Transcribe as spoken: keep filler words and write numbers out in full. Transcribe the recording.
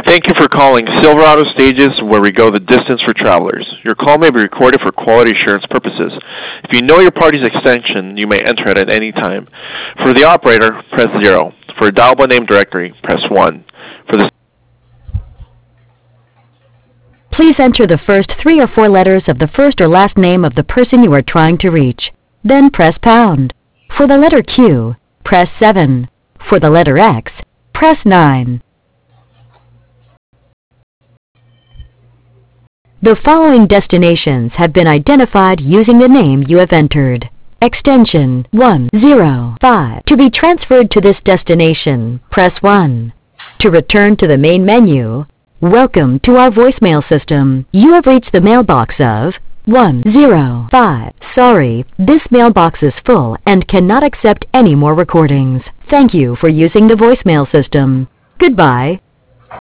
Thank you for calling Silverado Stages, where we go the distance for travelers. Your call may be recorded for quality assurance purposes. If you know your party's extension, you may enter it at any time. For the operator, press zero. For a dial by name directory, press one. For the Please enter the first three or four letters of the first or last name of the person you are trying to reach. Then press pound. For the letter Q, press seven. For the letter X, press nine. The following destinations have been identified using the name you have entered. Extension one zero five. To be transferred to this destination, press one. To return to the main menu, welcome to our voicemail system. You have reached the mailbox of one zero five. Sorry, this mailbox is full and cannot accept any more recordings. Thank you for using the voicemail system. Goodbye.